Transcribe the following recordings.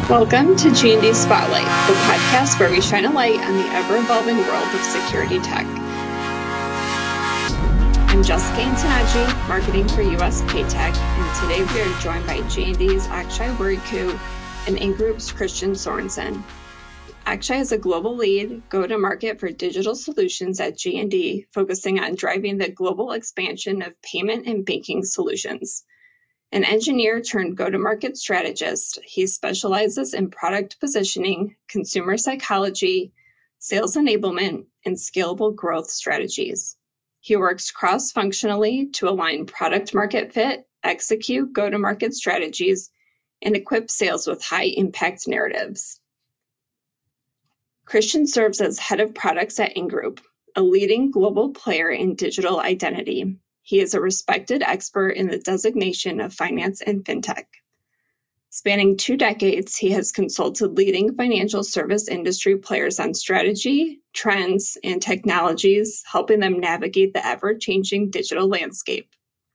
Welcome to G&D Spotlight, the podcast where we shine a light on the ever-evolving world of security tech. I'm Jessica Antonacci, marketing for US Paytech, and today we are joined by G&D's Akshay Worikoo and Ingroup's Christian Sorensen. Akshay is a global lead go-to-market for digital solutions at G&D, focusing on driving the global expansion of payment and banking solutions. An engineer turned go-to-market strategist, he specializes in product positioning, consumer psychology, sales enablement, and scalable growth strategies. He works cross-functionally to align product market fit, execute go-to-market strategies, and equip sales with high-impact narratives. Christian serves as head of products at Ingroup, a leading global player in digital identity. He is a respected expert in the designation of finance and fintech. Spanning 2 decades, he has consulted leading financial service industry players on strategy, trends, and technologies, helping them navigate the ever-changing digital landscape.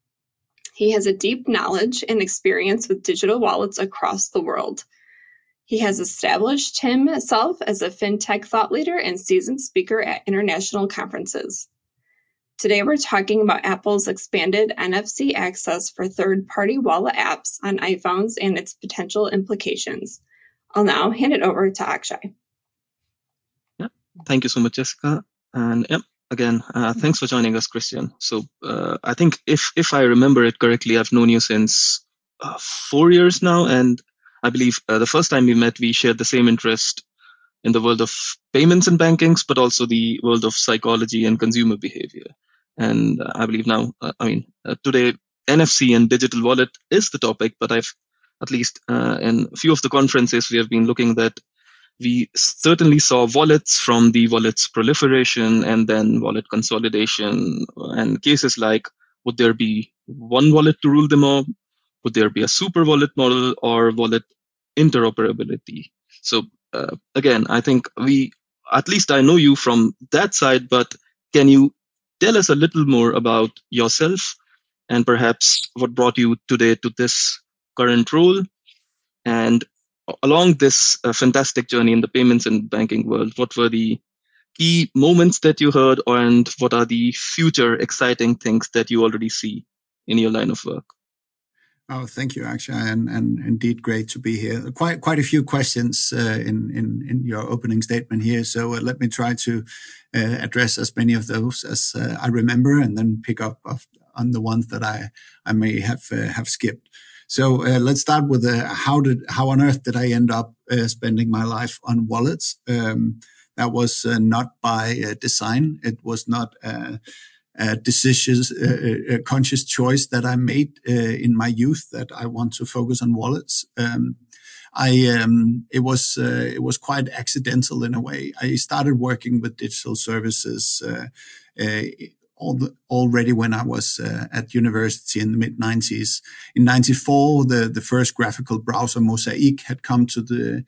He has a deep knowledge and experience with digital wallets across the world. He has established himself as a fintech thought leader and seasoned speaker at international conferences. Today, we're talking about Apple's expanded NFC access for third-party wallet apps on iPhones and its potential implications. I'll now hand it over to Akshay. Yeah, thank you so much, Jessica. And again, thanks for joining us, Christian. So I think if I remember it correctly, I've known you since 4 years now. And I believe the first time we met, we shared the same interest in the world of payments and bankings, but also the world of psychology and consumer behavior. And I believe now, today, NFC and digital wallet is the topic, but I've at least in a few of the conferences we have been looking that we certainly saw wallets from the wallets proliferation and then wallet consolidation and cases like, would there be one wallet to rule them all? Would there be a super wallet model or wallet interoperability? So again, I think at least I know you from that side, but can you tell us a little more about yourself and perhaps what brought you today to this current role? And along this fantastic journey in the payments and banking world, what were the key moments that you heard, and what are the future exciting things that you already see in your line of work? Oh, thank you, Akshay, and indeed great to be here. Quite a few questions in your opening statement here, so let me try to address as many of those as I remember, and then pick up on the ones that I may have skipped. So let's start with how on earth did I end up spending my life on wallets? That was not by design. It was not a conscious choice that I made in my youth that I want to focus on wallets. It was quite accidental in a way. I started working with digital services already when I was at university in the mid-90s. In 94, the first graphical browser, Mosaic, had come into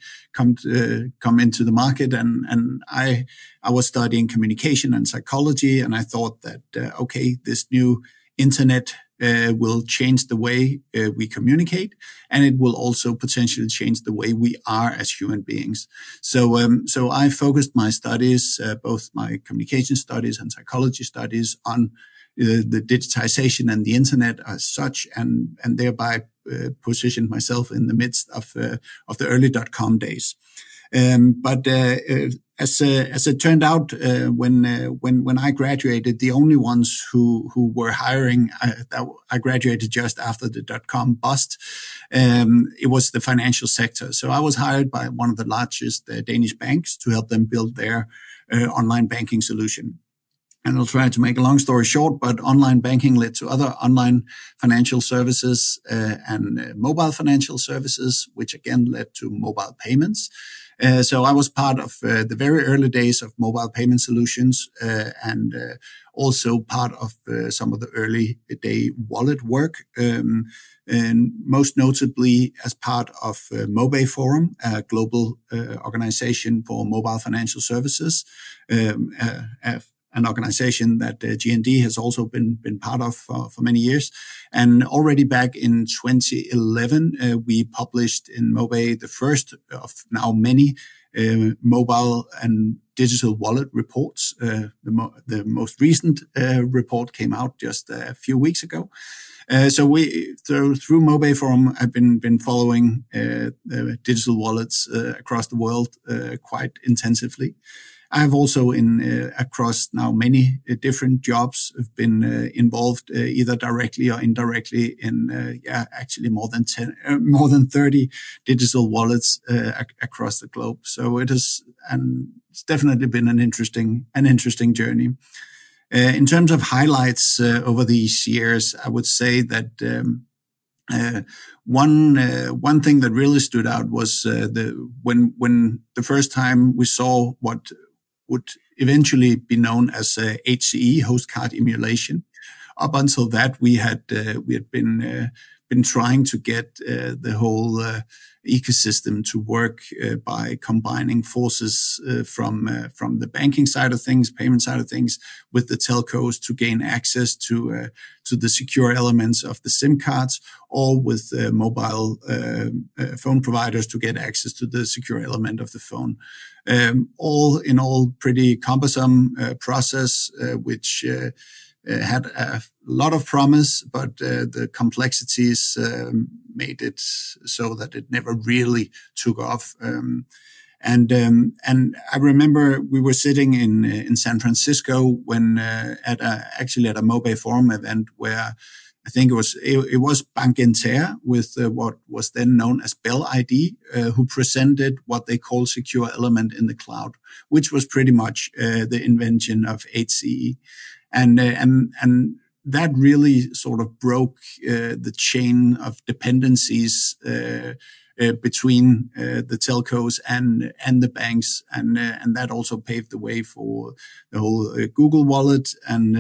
the market, and I was studying communication and psychology, and I thought that this new internet will change the way we communicate, and it will also potentially change the way we are as human beings. So I focused my studies, both my communication studies and psychology studies, on the digitization and the internet as such, and thereby positioned myself in the midst of the early .com days. But as it turned out, when I graduated, the only ones who were hiring, I graduated just after the .com bust. It was the financial sector. So I was hired by one of the largest Danish banks to help them build their online banking solution. And I'll try to make a long story short, but online banking led to other online financial services and mobile financial services, which again led to mobile payments. So I was part of the very early days of mobile payment solutions and also part of some of the early day wallet work. And most notably as part of MoBay Forum, a global organization for mobile financial services, an organization that GND has also been part of for many years. And already back in 2011, we published in MoBay the first of now many mobile and digital wallet reports. The most recent report came out just a few weeks ago. So we through MoBay Forum, I've been following digital wallets across the world quite intensively. I've also across now many different jobs have been involved either directly or indirectly in actually more than 30 digital wallets across the globe. So it's definitely been an interesting journey. In terms of highlights over these years, I would say that one thing that really stood out was when the first time we saw what would eventually be known as HCE, host card emulation. Up until that, we had been trying to get the whole ecosystem to work by combining forces from the banking side of things, payment side of things, with the telcos to gain access to the secure elements of the SIM cards, or with mobile phone providers to get access to the secure element of the phone. All in all, pretty cumbersome process, which had a lot of promise, but the complexities made it so that it never really took off. And I remember we were sitting in San Francisco when at a MoBay Forum event where I think it was Bank Inter with what was then known as Bell ID, who presented what they call secure element in the cloud, which was pretty much the invention of HCE. And that really sort of broke the chain of dependencies between the telcos and the banks, and that also paved the way for the whole Google Wallet, and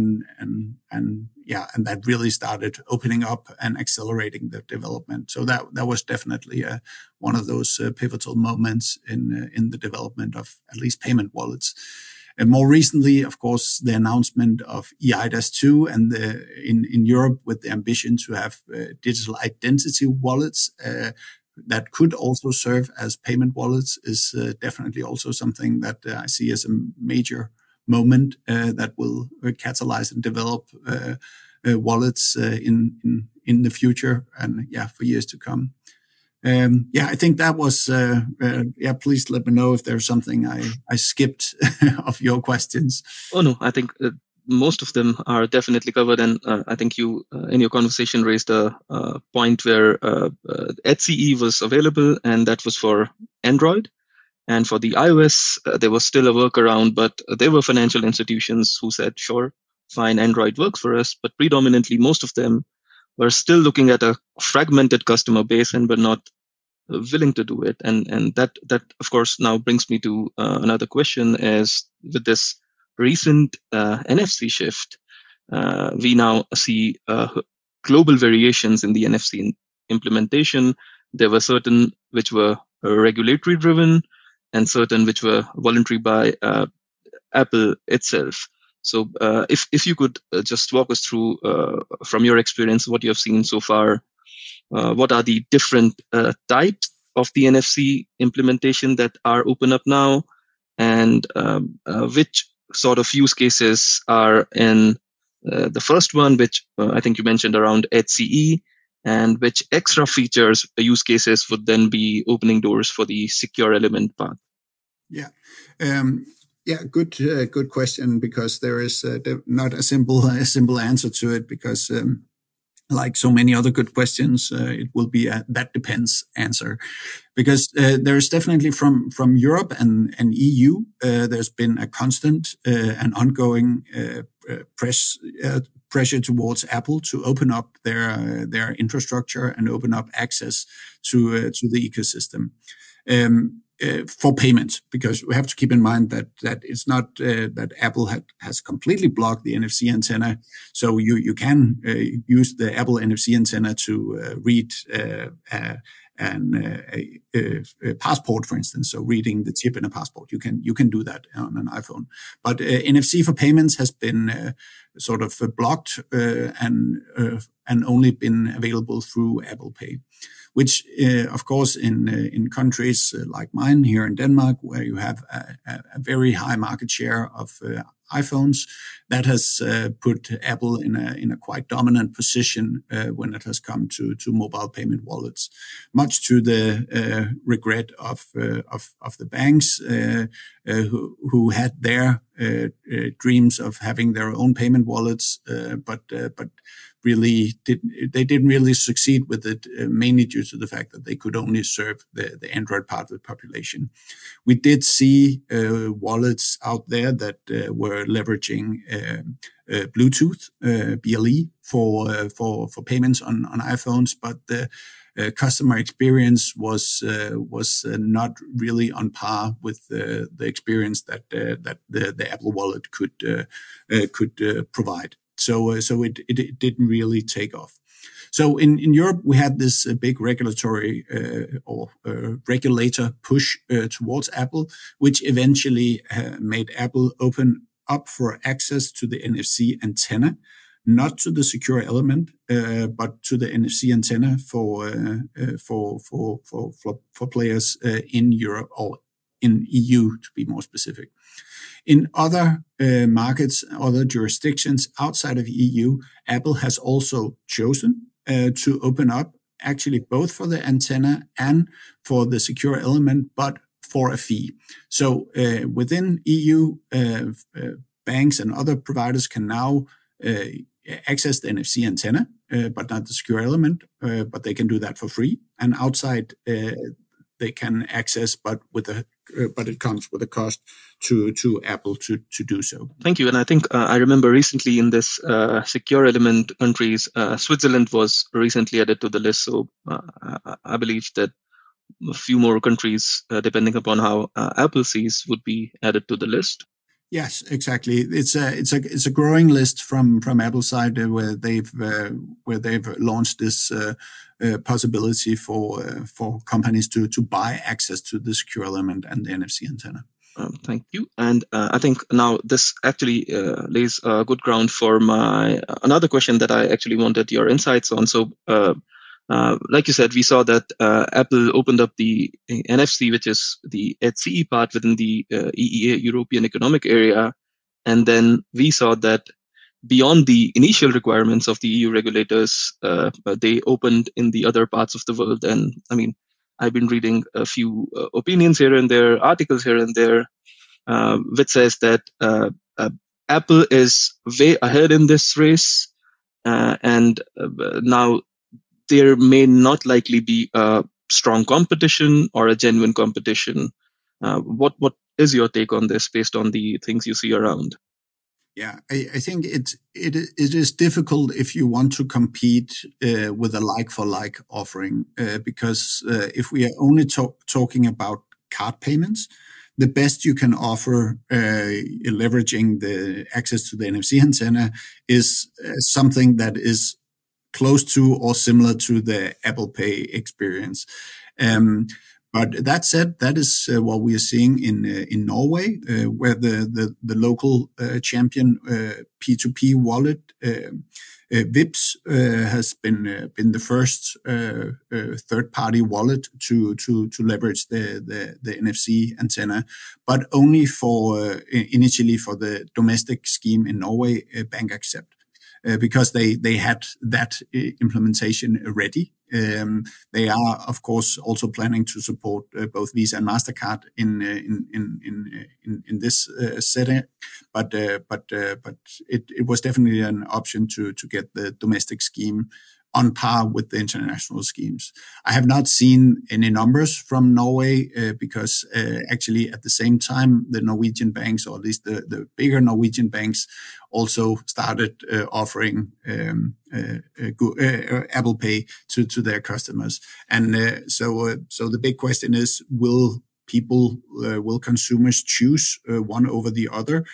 that really started opening up and accelerating the development. So that was definitely one of those pivotal moments in the development of at least payment wallets. And more recently, of course, the announcement of eIDAS2 and in Europe with the ambition to have digital identity wallets that could also serve as payment wallets is definitely also something that I see as a major moment that will catalyze and develop wallets in the future and for years to come. I think that was, please let me know if there's something I skipped of your questions. Oh, no, I think most of them are definitely covered. And I think you, in your conversation, raised a point where HCE was available, and that was for Android. And for the iOS, there was still a workaround, but there were financial institutions who said, sure, fine, Android works for us. But predominantly, most of them were still looking at a fragmented customer base and were not willing to do it. And that of course now brings me to another question, is with this recent NFC shift, we now see global variations in the NFC implementation. There were certain which were regulatory driven and certain which were voluntary by Apple itself. So if you could just walk us through, from your experience, what you have seen so far, what are the different types of the NFC implementation that are open up now, and which sort of use cases are in the first one, which I think you mentioned around HCE, and which extra features, use cases would then be opening doors for the secure element part? Good question, because there is not a simple answer to it, because like so many other good questions, it will be a that depends answer, because there is definitely from Europe and EU, there's been a constant and ongoing pressure towards Apple to open up their infrastructure and open up access to the ecosystem. for payments, because we have to keep in mind that it's not that Apple has completely blocked the NFC antenna. So you can use the Apple NFC antenna to read a passport, for instance. So reading the chip in a passport, you can do that on an iPhone. But NFC for payments has been sort of blocked and only been available through Apple Pay, which, of course, in countries like mine here in Denmark, where you have a very high market share of iPhones, that has put Apple in a quite dominant position when it has come to mobile payment wallets, much to the regret of the banks who had their dreams of having their own payment wallets, but really didn't really succeed with it, mainly due to the fact that they could only serve the Android part of the population. We did see wallets out there that were leveraging Bluetooth, BLE, for payments on iPhones, but the customer experience was not really on par with the experience that the Apple Wallet could provide. So it didn't really take off. So in Europe, we had this big regulatory regulator push towards Apple, which eventually made Apple open up for access to the NFC antenna, not to the secure element, but to the NFC antenna for players in Europe, or in EU to be more specific. In other markets, other jurisdictions outside of EU, Apple has also chosen to open up, actually both for the antenna and for the secure element, but for a fee. So within EU, banks and other providers can now access the NFC antenna, but not the secure element, but they can do that for free. And outside, they can access, but it comes with a cost to Apple to do so. Thank you. And I think I remember recently in this secure element countries, Switzerland was recently added to the list. So I believe that a few more countries, depending upon how Apple sees, would be added to the list. Yes, exactly. It's a growing list from Apple's side where they've launched this possibility for companies to buy access to the secure element and the NFC antenna. Thank you. And I think now this actually lays a good ground for my another question that I actually wanted your insights on. So, like you said, we saw that Apple opened up the NFC, which is the HCE part within the EEA, European Economic Area. And then we saw that beyond the initial requirements of the EU regulators, they opened in the other parts of the world. And I mean, I've been reading a few opinions here and there, articles here and there, which says that Apple is way ahead in this race. And now there may not likely be a strong competition or a genuine competition. What is your take on this based on the things you see around? Yeah, I think it is difficult if you want to compete with a like-for-like offering, because if we are only talking about card payments, the best you can offer leveraging the access to the NFC antenna is something that is close to or similar to the Apple Pay experience. But that said, that is what we are seeing in Norway, where the local champion P2P wallet, Vipps, has been the first third-party wallet to leverage the NFC antenna, but only for initially for the domestic scheme in Norway, BankAxept. Because they had that implementation ready. They are, of course, also planning to support both Visa and MasterCard in this setting. But it was definitely an option to get the domestic scheme on par with the international schemes. I have not seen any numbers from Norway because actually at the same time, the Norwegian banks, or at least the bigger Norwegian banks, also started offering Apple Pay to their customers. And so the big question is, will will consumers choose one over the other?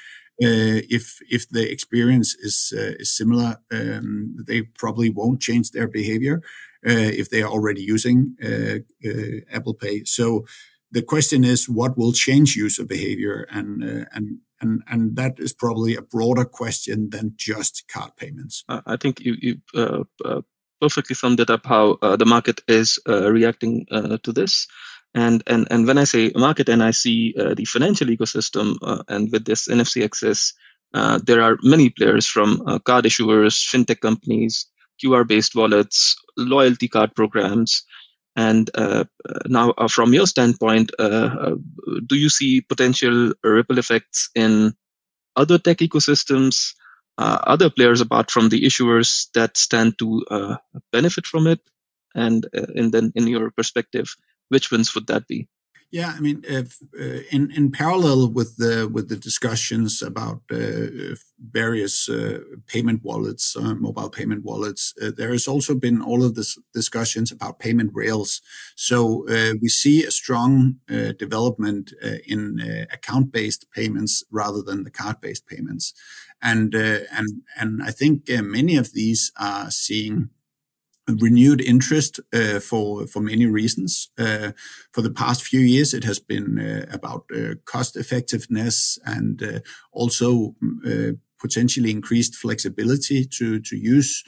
If the experience is similar, they probably won't change their behavior if they are already using Apple Pay. So the question is, what will change user behavior? And that is probably a broader question than just card payments. I think you perfectly summed it up, how the market is reacting to this. And when I say market and I see the financial ecosystem, and with this NFC access, there are many players, from card issuers, fintech companies, QR-based wallets, loyalty card programs. And now, from your standpoint, do you see potential ripple effects in other tech ecosystems, other players apart from the issuers that stand to benefit from it? And then, in your perspective, which ones would that be? Yeah, I mean, in parallel with the discussions about various payment wallets, mobile payment wallets, there has also been all of this discussions about payment rails. So we see a strong development in account-based payments rather than the card-based payments, and I think many of these are seeing renewed interest for many reasons. For the past few years, it has been about cost effectiveness and also potentially increased flexibility to use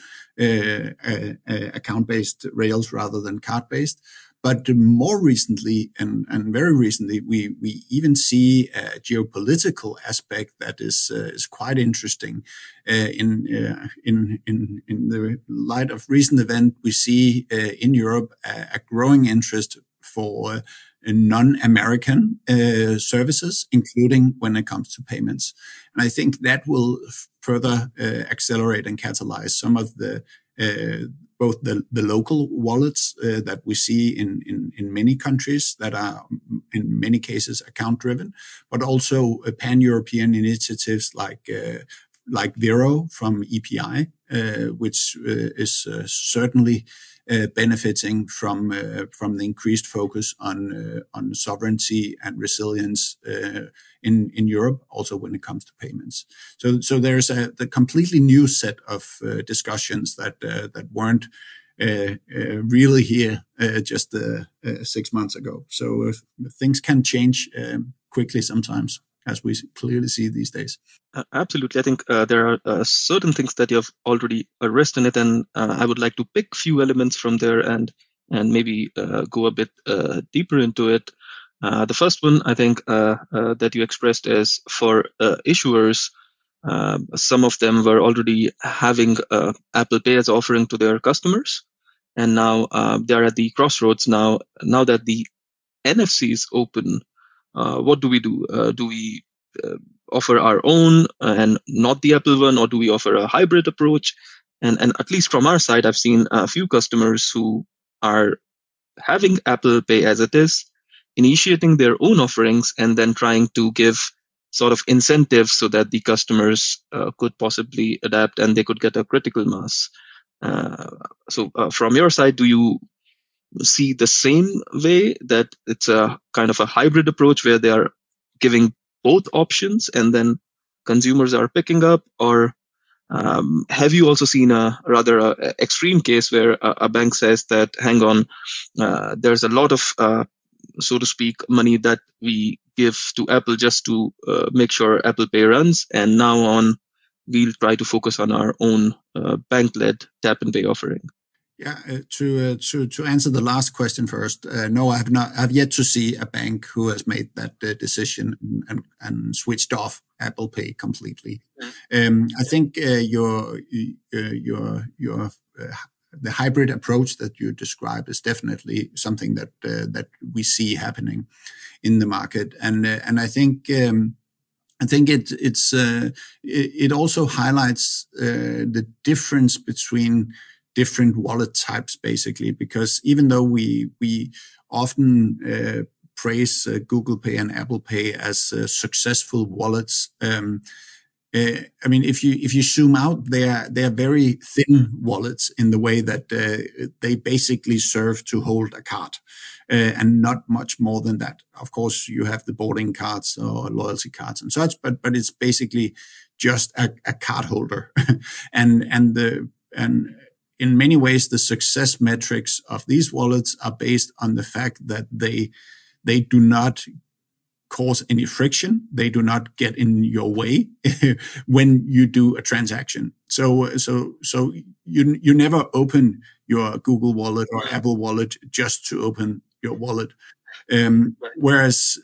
account-based rails rather than card-based. But more recently, and very recently, we even see a geopolitical aspect that is quite interesting. In the light of recent event, we see in Europe a growing interest for non-American services, including when it comes to payments. And I think that will further accelerate and catalyze some of the both the local wallets that we see in many countries that are in many cases account driven, but also pan-European initiatives like Vero from EPI, which is certainly benefiting from the increased focus on sovereignty and resilience in Europe, also when it comes to payments. So there's the completely new set of discussions that weren't really here just 6 months ago. So things can change quickly sometimes, as we clearly see these days. Absolutely. I think there are certain things that you have already addressed in it, and I would like to pick few elements from there and maybe go a bit deeper into it. The first one, I think, that you expressed is for issuers. Some of them were already having Apple Pay as offering to their customers, and now they're at the crossroads. Now that the NFC is open, what do we do? Do we offer our own and not the Apple one, or do we offer a hybrid approach? And at least from our side, I've seen a few customers who are having Apple Pay as it is, initiating their own offerings, and then trying to give sort of incentives so that the customers could possibly adapt and they could get a critical mass. So from your side, do you see the same way, that it's a kind of a hybrid approach where they are giving both options and then consumers are picking up? Or have you also seen a rather extreme case where a bank says that, hang on, there's a lot of, so to speak, money that we give to Apple just to make sure Apple Pay runs, and now on we'll try to focus on our own bank-led tap and pay offering? Yeah, to answer the last question first, no, I've yet to see a bank who has made that decision and switched off Apple Pay completely. I think the hybrid approach that you describe is definitely something that we see happening in the market, and I think it also highlights the difference between different wallet types, basically, because even though we often praise Google Pay and Apple Pay as successful wallets, I mean, if you zoom out, they are very thin wallets in the way that they basically serve to hold a card, and not much more than that. Of course, you have the boarding cards or loyalty cards and such, but it's basically just a card holder, and in many ways, the success metrics of these wallets are based on the fact that they do not cause any friction. They do not get in your way when you do a transaction. So you never open your Google Wallet or Apple Wallet just to open your wallet. Whereas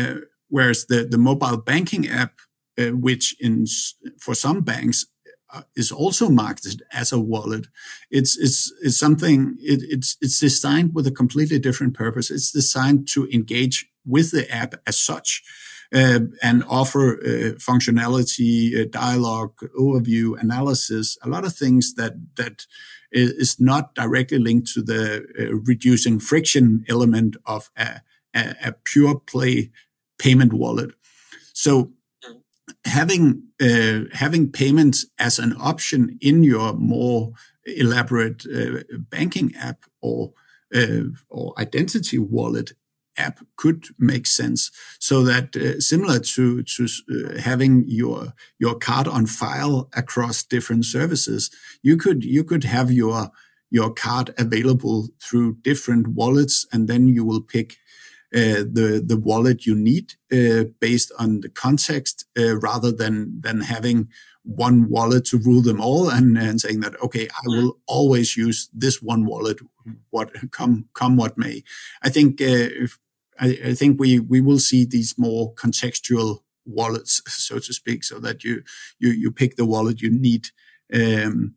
the mobile banking app, which for some banks is also marketed as a wallet, it's something. It's designed with a completely different purpose. It's designed to engage with the app as such, and offer functionality, dialogue, overview, analysis, a lot of things that is not directly linked to the reducing friction element of a pure play payment wallet. So having payments as an option in your more elaborate banking app or identity wallet app could make sense, so that similar to having your card on file across different services, you could have your card available through different wallets, and then you will pick the wallet you need based on the context, rather than having one wallet to rule them all and saying that, okay, I will always use this one wallet, what come what may. I think I think we will see these more contextual wallets, so to speak, so that you pick the wallet you need, and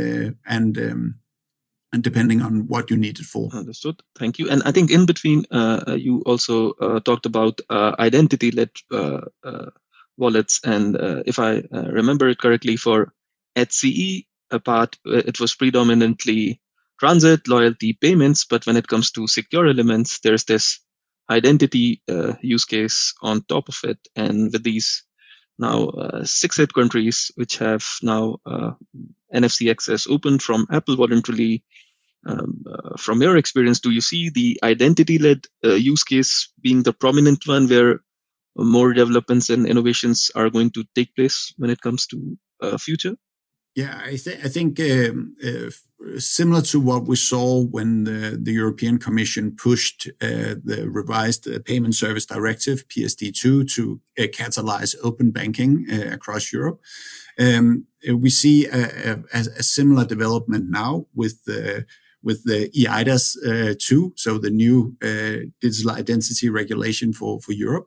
depending on what you need it for. Understood. Thank you. And I think in between, you also talked about identity-led wallets. And if I remember it correctly, for HCE part, it was predominantly transit, loyalty, payments. But when it comes to secure elements, there's this identity use case on top of it. And with these now 6 countries which have now NFC access open from Apple voluntarily, from your experience, do you see the identity-led use case being the prominent one where more developments and innovations are going to take place when it comes to future? Yeah, I think similar to what we saw when the European Commission pushed the revised Payment Service Directive, PSD2, to catalyze open banking across Europe. We see a similar development now with the eIDAS 2, so the new digital identity regulation for Europe.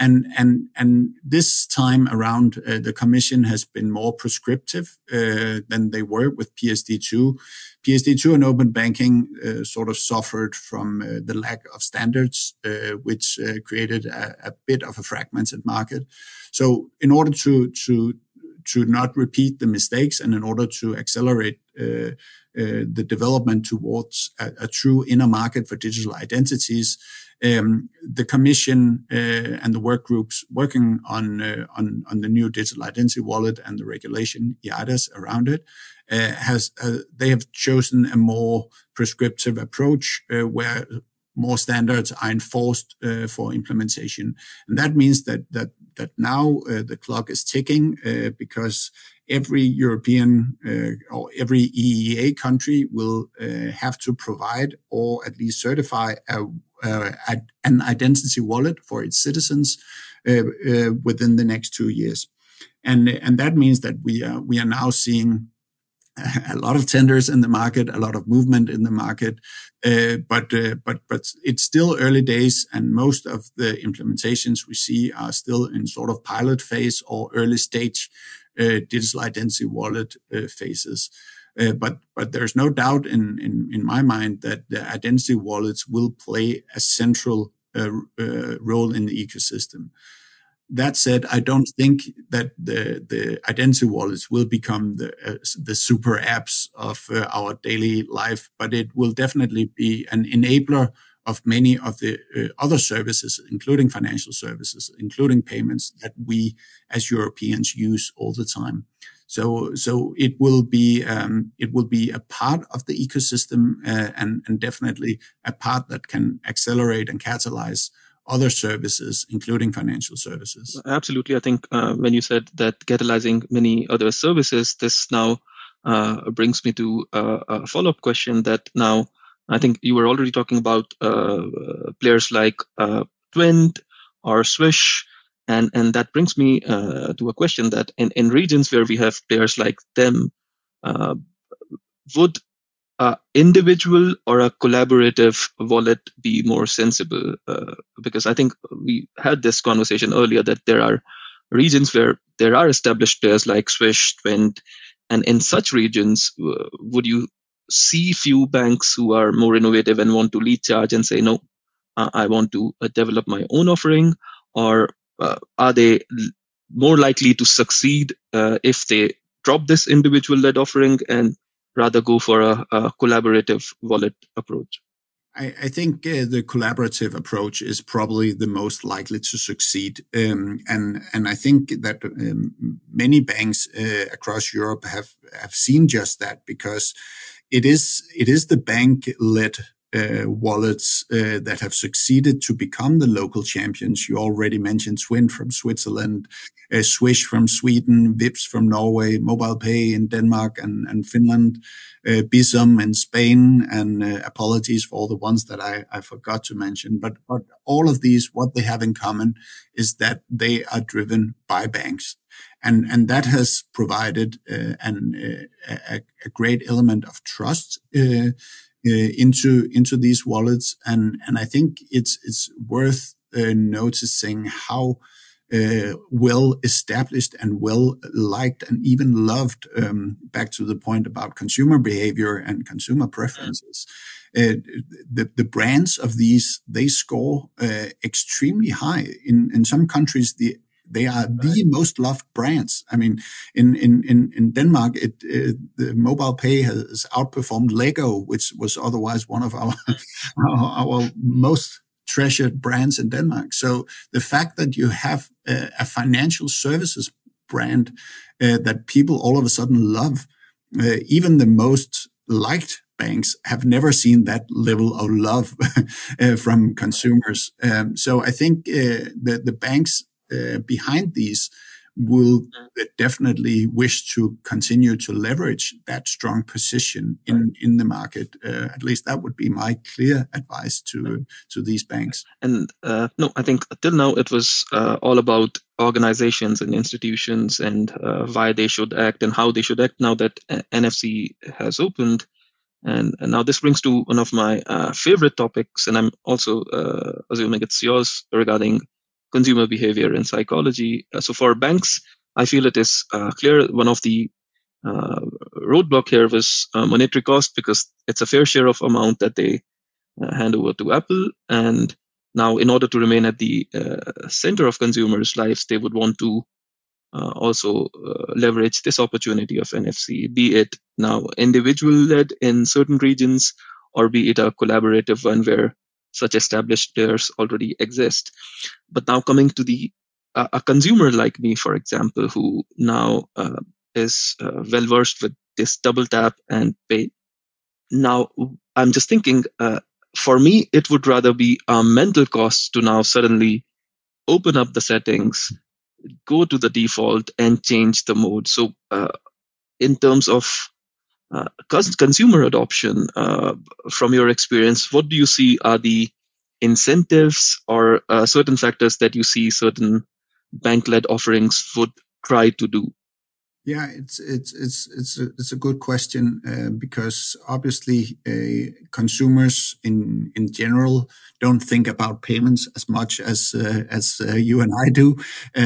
And this time around, the Commission has been more prescriptive than they were with PSD2. PSD2 and open banking sort of suffered from the lack of standards, which created a bit of a fragmented market. So in order to not repeat the mistakes, and in order to accelerate the development towards a true inner market for digital identities, the Commission and the work groups working on the new digital identity wallet and the regulation eIDAS around it they have chosen a more prescriptive approach where more standards are enforced for implementation, and that means that now the clock is ticking because every European or every EEA country will have to provide or at least certify an identity wallet for its citizens within the next 2 years, and that means that we are now seeing a lot of tenders in the market, a lot of movement in the market, but it's still early days, and most of the implementations we see are still in sort of pilot phase or early stage digital identity wallet phases. But there's no doubt in my mind that the identity wallets will play a central role in the ecosystem. That said, I don't think that the identity wallets will become the super apps of our daily life, but it will definitely be an enabler of many of the other services, including financial services, including payments that we as Europeans use all the time. So it will be a part of the ecosystem and definitely a part that can accelerate and catalyze other services, including financial services. Absolutely. I think when you said that catalyzing many other services, this now brings me to a follow-up question that now I think you were already talking about players like Twint or Swish. And that brings me to a question that in regions where we have players like them, would individual or a collaborative wallet be more sensible? Because I think we had this conversation earlier that there are regions where there are established players like Swish, Twint, and in such regions, would you see few banks who are more innovative and want to lead charge and say, no, I want to develop my own offering? Or are they more likely to succeed if they drop this individual-led offering and rather go for a collaborative wallet approach? I think the collaborative approach is probably the most likely to succeed. And I think that many banks across Europe have seen just that, because it is the bank-led wallets that have succeeded to become the local champions. You already mentioned Twint from Switzerland, Swish from Sweden, Vipps from Norway, MobilePay in Denmark and Finland, Bizum in Spain, and apologies for all the ones that I forgot to mention. But all of these, what they have in common is that they are driven by banks. And that has provided a great element of trust into these wallets, and I think it's worth noticing how well established and well liked and even loved, back to the point about consumer behavior and consumer preferences. The brands of these, they score extremely high. In some countries, they are the most loved brands. I mean, in Denmark, the MobilePay has outperformed Lego, which was otherwise one of our most treasured brands in Denmark. So the fact that you have a financial services brand that people all of a sudden love, even the most liked banks have never seen that level of love from consumers. So I think the banks behind these will definitely wish to continue to leverage that strong position in the market. At least that would be my clear advice to these banks. And no, I think till now it was all about organizations and institutions and why they should act and how they should act now that NFC has opened. And now this brings to one of my favorite topics, and I'm also assuming it's yours, regarding consumer behavior and psychology. So for banks, I feel it is clear one of the roadblock here was monetary cost, because it's a fair share of amount that they hand over to Apple. And now in order to remain at the center of consumers' lives, they would want to also leverage this opportunity of NFC, be it now individual-led in certain regions, or be it a collaborative one where such established players already exist. But now coming to the a consumer like me, for example, who now is well versed with this double tap and pay. Now I'm just thinking, for me, it would rather be a mental cost to now suddenly open up the settings, go to the default and change the mode. So in terms of consumer adoption, from your experience, what do you see are the incentives or certain factors that you see certain bank-led offerings would try to do? Yeah, it's a good question, because obviously consumers in general don't think about payments as much as you and I do.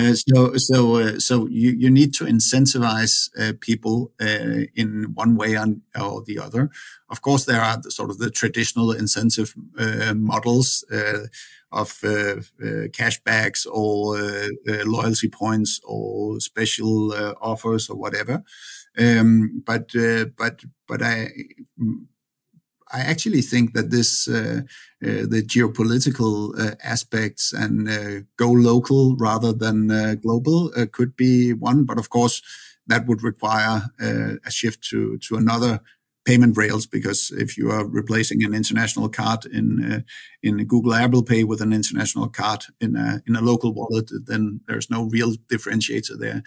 So you need to incentivize people in one way or the other. Of course, there are the traditional incentive models of cashbacks or loyalty points or special offers or whatever. But I actually think that this the geopolitical aspects and go local rather than global could be one, but of course that would require a shift to another payment rails, because if you are replacing an international card in Google Apple Pay with an international card in a local wallet, then there's no real differentiator there.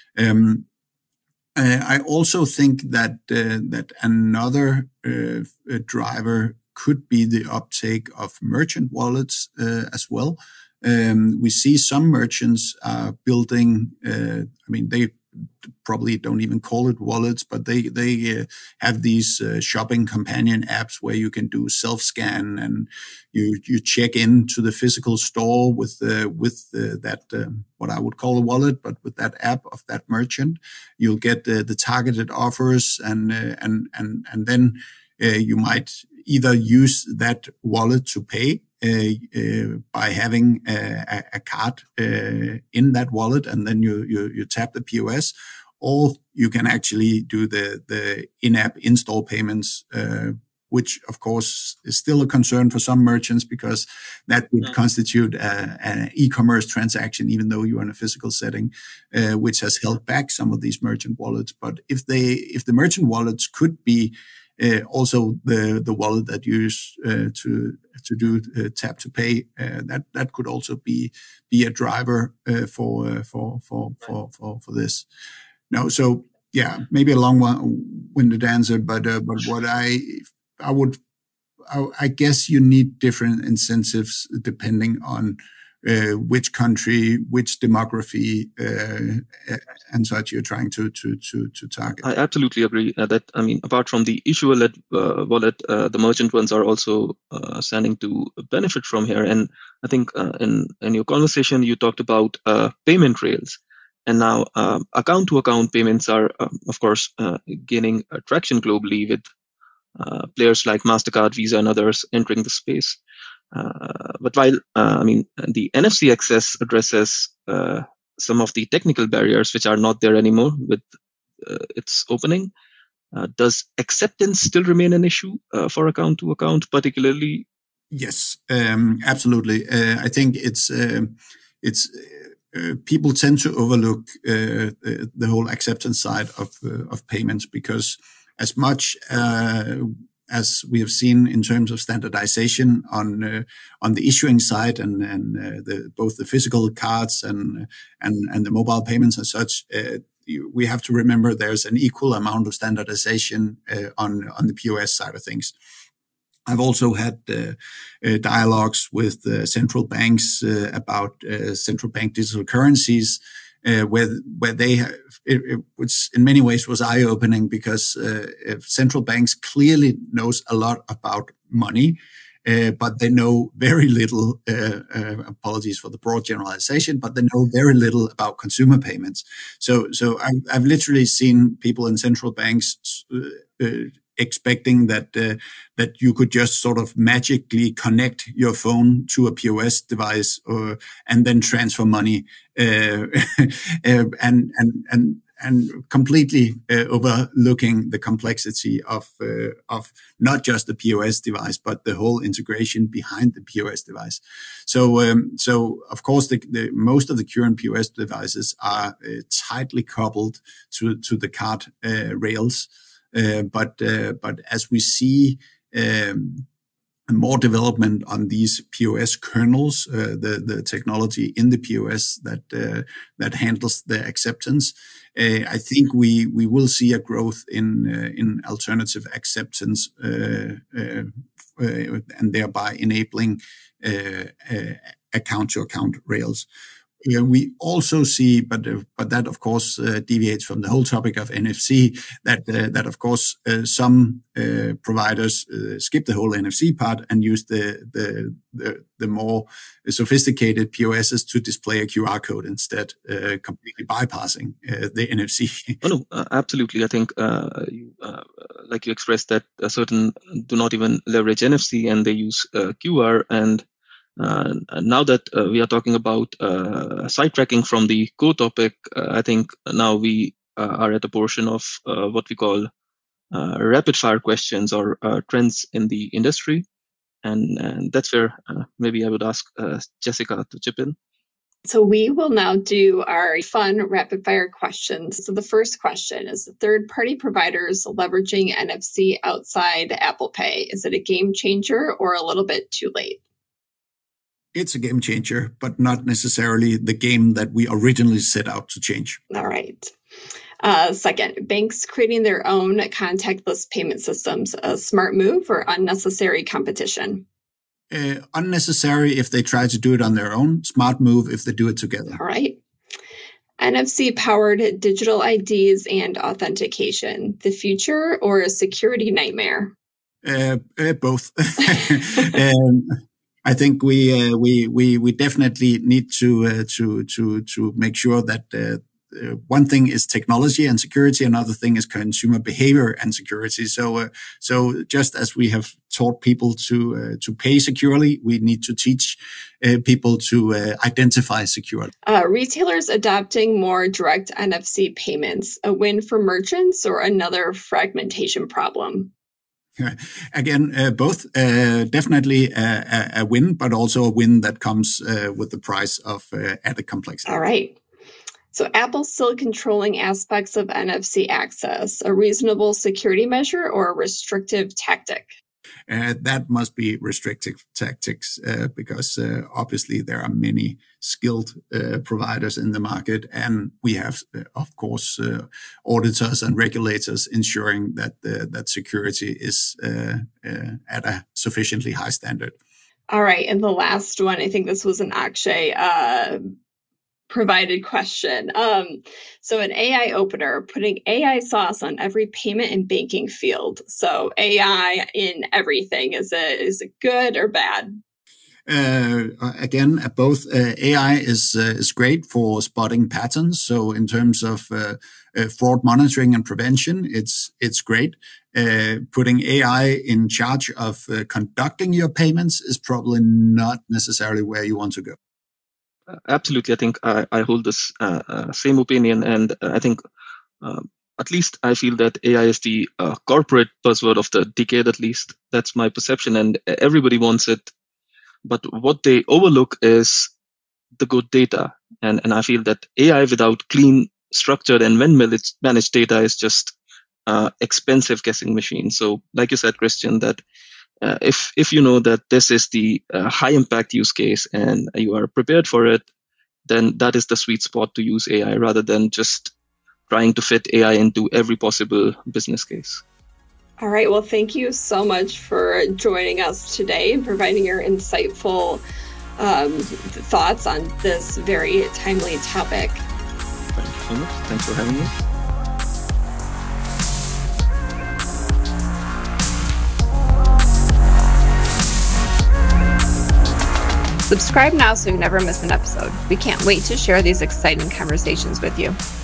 I also think that another driver could be the uptake of merchant wallets as well. We see some merchants building. They probably don't even call it wallets, but they have these shopping companion apps where you can do self-scan and you check into the physical store with that what I would call a wallet, but with that app of that merchant, you'll get the targeted offers and then you might either use that wallet to pay by having a card in that wallet, and then you tap the POS, or you can actually do the in-app in-store payments, which of course is still a concern for some merchants, because that would constitute an e-commerce transaction, even though you're in a physical setting, which has held back some of these merchant wallets. But if the merchant wallets could be also the wallet that you use to do tap to pay, that could also be a driver for this. No, so yeah, maybe a long-winded answer, but what I guess you need different incentives depending on which country, which demography, and such you're trying to target. I absolutely agree that, apart from the issuer-led wallet, the merchant ones are also standing to benefit from here. And I think in your conversation, you talked about payment rails. And now account-to-account payments are, of course, gaining traction globally with players like MasterCard, Visa, and others entering the space. But while the NFC access addresses some of the technical barriers which are not there anymore with its opening, does acceptance still remain an issue for account to account, particularly? Yes, absolutely. I think it's people tend to overlook the whole acceptance side of payments, because as much as we have seen in terms of standardization on the issuing side and both the physical cards and the mobile payments and such, we have to remember there's an equal amount of standardization on the POS side of things. I've also had dialogues with central banks about central bank digital currencies, where they have, which in many ways was eye-opening, because central banks clearly knows a lot about money, but they know very little, apologies for the broad generalization, but they know very little about consumer payments. So I've literally seen people in central banks expecting that you could just sort of magically connect your phone to a POS device and then transfer money, and completely overlooking the complexity of not just the POS device, but the whole integration behind the POS device. So of course, the most of the current POS devices are tightly coupled to the card rails. But as we see more development on these POS kernels, the technology in the POS that handles the acceptance, I think we will see a growth in alternative acceptance, and thereby enabling account-to-account rails. We also see, but that of course deviates from the whole topic of NFC. That of course some providers skip the whole NFC part and use the more sophisticated POSs to display a QR code instead, completely bypassing the NFC. Oh no, absolutely. I think like you expressed that certain do not even leverage NFC and they use QR. And now that we are talking about sidetracking from the core topic, I think now we are at a portion of what we call rapid fire questions or trends in the industry. And that's where maybe I would ask Jessica to chip in. So we will now do our fun rapid fire questions. So the first question is, third-party providers leveraging NFC outside Apple Pay. Is it a game changer or a little bit too late? It's a game changer, but not necessarily the game that we originally set out to change. All right. Second, banks creating their own contactless payment systems, a smart move or unnecessary competition? Unnecessary if they try to do it on their own. Smart move if they do it together. All right. NFC-powered digital IDs and authentication, the future or a security nightmare? Both. I think we definitely need to make sure that one thing is technology and security, another thing is consumer behavior and security. So just as we have taught people to pay securely, we need to teach people to identify securely. Retailers adopting more direct NFC payments, a win for merchants or another fragmentation problem? Again, both definitely a win, but also a win that comes with the price of added complexity. All right. So Apple's still controlling aspects of NFC access, a reasonable security measure or a restrictive tactic? That must be restrictive tactics because obviously there are many skilled providers in the market, and we have, of course, auditors and regulators ensuring that that security is at a sufficiently high standard. All right, and the last one, I think this was an Akshay provided question. So an AI opener, putting AI sauce on every payment and banking field. So AI in everything, is it good or bad? Again, both AI is great for spotting patterns. So in terms of fraud monitoring and prevention, it's great. Putting AI in charge of conducting your payments is probably not necessarily where you want to go. Absolutely. I think I hold this same opinion. And I think at least I feel that AI is the corporate buzzword of the decade, at least. That's my perception. And everybody wants it. But what they overlook is the good data. And I feel that AI without clean, structured, and managed data is just expensive guessing machine. So like you said, Christian, that if you know that this is the high impact use case and you are prepared for it, then that is the sweet spot to use AI rather than just trying to fit AI into every possible business case. All right. Well, thank you so much for joining us today and providing your insightful thoughts on this very timely topic. Thank you so much. Thanks for having me. Subscribe now so you never miss an episode. We can't wait to share these exciting conversations with you.